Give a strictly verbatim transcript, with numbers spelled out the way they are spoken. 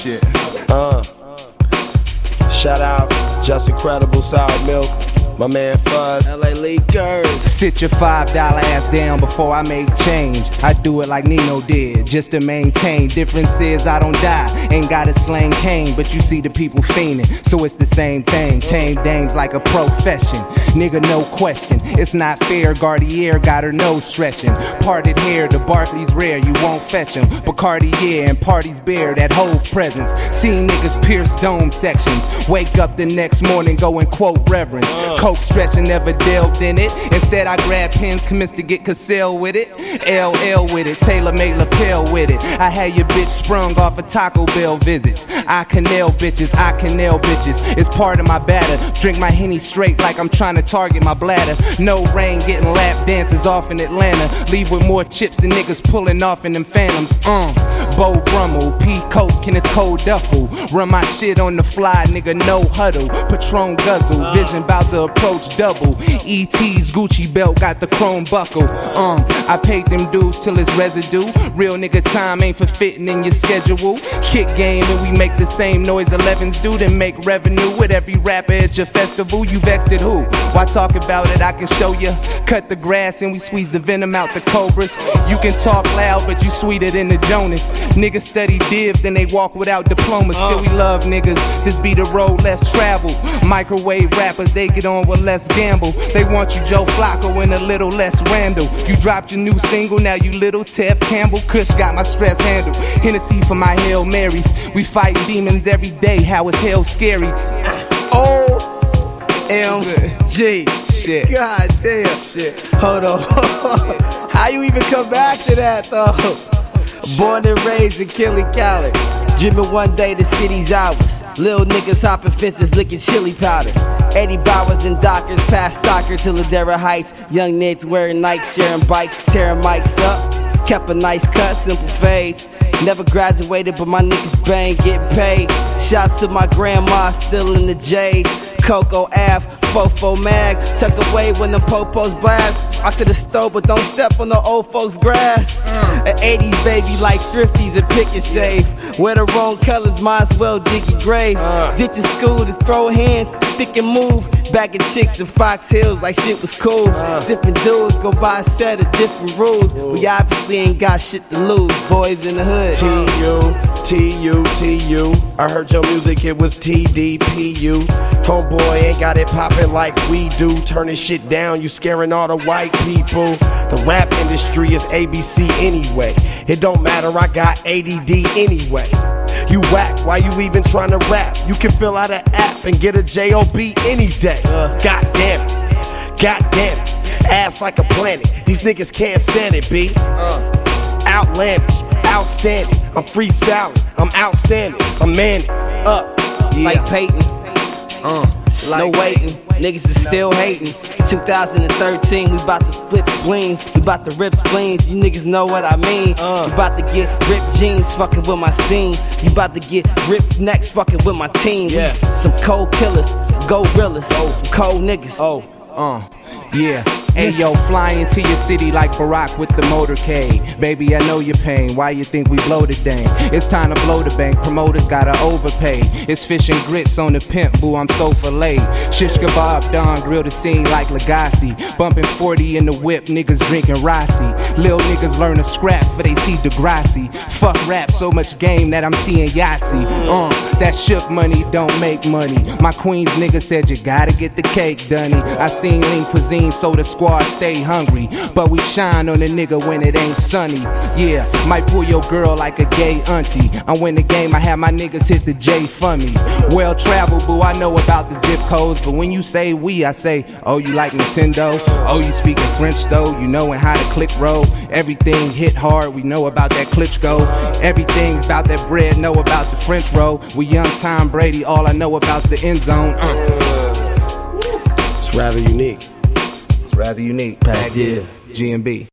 shit. Uh, shout out, Just Incredible, Sour Milk, my man Fuzz, L A Lakers. Sit your five dollar ass down before I make change. I do it like Nino did, just to maintain. Difference is I don't die, ain't got a slang cane, but you see the people fiending, so it's the same thing. Tame dames like a profession, nigga, no question. It's not fair, Gardier got her nose stretching. Parted hair, the Barclays rare, you won't fetch him. Bacardi, yeah, and parties bare, that Hove presence. Seeing niggas pierce dome sections. Wake up the next morning, go and quote reverence. Coke stretching, never delved in it. Instead I grab pens, commenced to get Cassell with it. L L with it, Taylor made lapel with it. I had your bitch sprung off of Taco Bell visits. I can nail bitches, I can nail bitches. It's part of my batter. Drink my Henny straight like I'm trying to target my bladder. No rain, getting lap dances off in Atlanta. Leave with more chips than niggas pulling off in them phantoms. Uh, Bo Brummel, P. Coke, Kenneth Cole Duffel. Run my shit on the fly, nigga, no huddle. Patron guzzle, vision bout to approach double. E T's Gucci belt got the chrome buckle. Um, I paid them dues till it's residue. Real nigga time ain't for fitting in your schedule. Kick game and we make the same noise elevens do. Then make revenue with every rapper at your festival. You vexed at who? Why talk about it? I can show you. Cut the grass and we squeeze the venom out the cobras. You can talk loud but you sweeter than the Jonas. Niggas study div then they walk without diplomas. Still we love niggas. This be the road less traveled. Microwave rappers they get on with less gamble. They want you Joe Flacco and a little less Randall. You dropped your new single, now you little Tev Campbell. Kush got my stress handled. Hennessy for my Hail Marys. We fighting demons every day, how is hell scary? O M G. Shit. God damn. Shit. Hold on. How you even come back to that though? Born and raised in Killy Cali. Dreaming one day the city's ours. Lil niggas hopping fences, licking chili powder. Eddie Bowers and Dockers past Stocker to Ladera Heights. Young Knicks wearing Nikes, sharing bikes, tearing mics up. Kept a nice cut, simple fades. Never graduated, but my niggas bang, getting paid. Shouts to my grandma, still in the J's. Coco Ave, Fofo Mag. Tuck away when the popos blast. I could've stole, but don't step on the old folks' grass. An eighties baby like thrifties and pick it safe. Wear the wrong colors, might as well dig your grave. Ditching school to throw hands, stick and move. Bagging chicks in Fox Hills like shit was cool. Different dudes go by a set of different rules. We obviously ain't got shit to lose. Boys in the hood. T U, T U, T U. I heard your music, it was T D P U. Homeboy ain't got it poppin' like we do. Turning shit down, you scaring all the white people. The rap industry is A B C anyway. It don't matter, I got A D D anyway. You whack, why you even tryna rap? You can fill out an app and get a job any day. God damn it, God damn it. Ass like a planet, these niggas can't stand it, B. Outlandish, outstanding. I'm freestyling, I'm outstanding. I'm manning up, Yeah. like Peyton. Uh, No waiting, niggas is still hating. two thousand thirteen, we bout to flip spleens. We bout to rip spleens, you niggas know what I mean. Uh. You bout to get ripped jeans, fucking with my scene. You bout to get ripped necks, fucking with my team. Yeah. We some cold killers, gorillas, some cold niggas. Oh, uh, yeah. Hey yo, flying to your city like Barack with the motorcade. Baby, I know your pain. Why you think we blow the dang? It's time to blow the bank. Promoters gotta overpay. It's fish and grits on the pimp, boo. I'm so filleted. Shish kebab, Don grill the scene like Lagasse. Bumping forty in the whip, niggas drinking Rossi. Lil niggas learn to scrap for they see Degrassi. Fuck rap, so much game that I'm seeing Yahtzee. Uh, that shook money don't make money. My Queens nigga said you gotta get the cake, Dunny. I seen lean cuisine, so the squad stay hungry, but we shine on a nigga when it ain't sunny. Yeah, might pull your girl like a gay auntie. I win the game, I have my niggas hit the J for me. Well traveled, boo, I know about the zip codes, but when you say we, I say, oh, you like Nintendo? Oh, you speaking French though? You knowin' how to click roll? Everything hit hard, we know about that Klitschko. Everything's about that bread, know about the French roll. We young Tom Brady, all I know about's the end zone. Uh. It's rather unique. Rather unique. Bad deal. G and B.